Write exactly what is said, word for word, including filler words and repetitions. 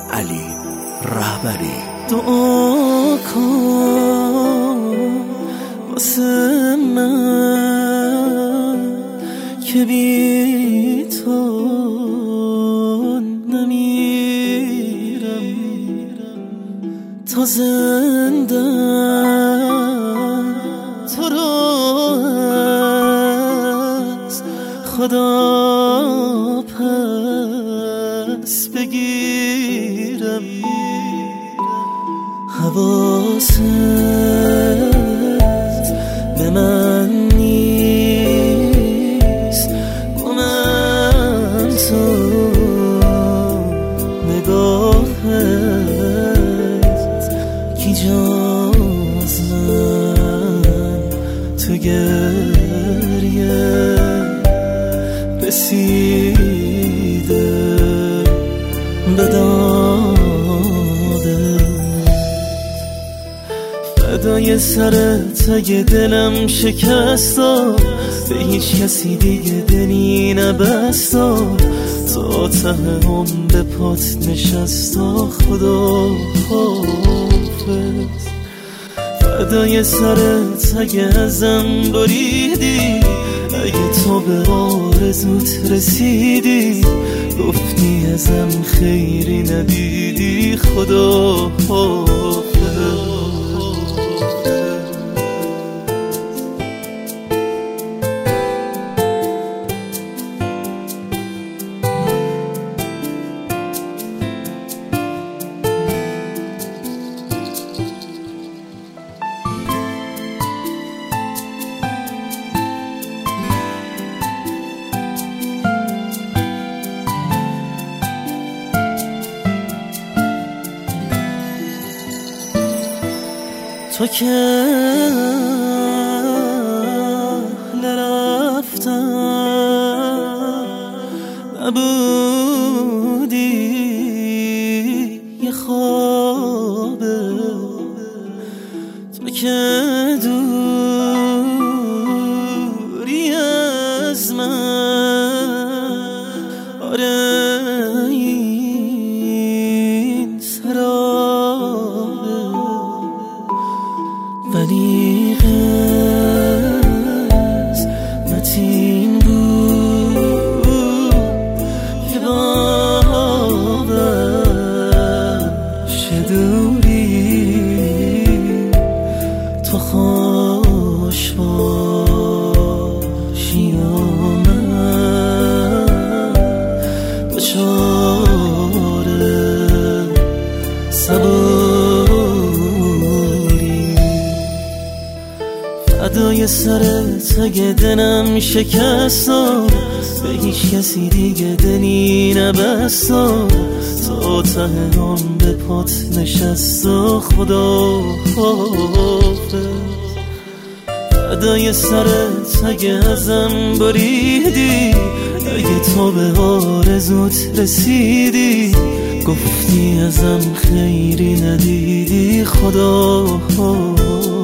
علی رهبری. دعا کن واسه من که بی تو نمیرم، تا زنده تو رو از خدا پس بگیرم. حواست به من نیست، گمم تو نگاهت کی جز من تو گریه رسیده به داده. فدای سرت اگه دلم شکستا، به هیچ کسی دیگه دلی نبستا، تا ته هم به پات نشستا. خدا حافظ. فدای سرت اگه ازم بریدی، اگه تو به آرزوت رسیدی، گفتی ازم خیری ندیدی. خدا حافظ. تو که اهل رفتن نبودی، یه خوابه. تو که دوری از من، آره این سرابه. ولی قسمت این بود که باور شه دوری، تو خوش باشی و من دچار صبوری. فدای سرت اگه دلم شکستا، به هیچ کسی دیگه دلی نبستا، تا ته هم به پات نشستا. خدا حافظ. فدای سرت اگه ازم بریدی، اگه تو به آرزوت رسیدی، گفتی ازم خیری ندیدی. خدا حافظ.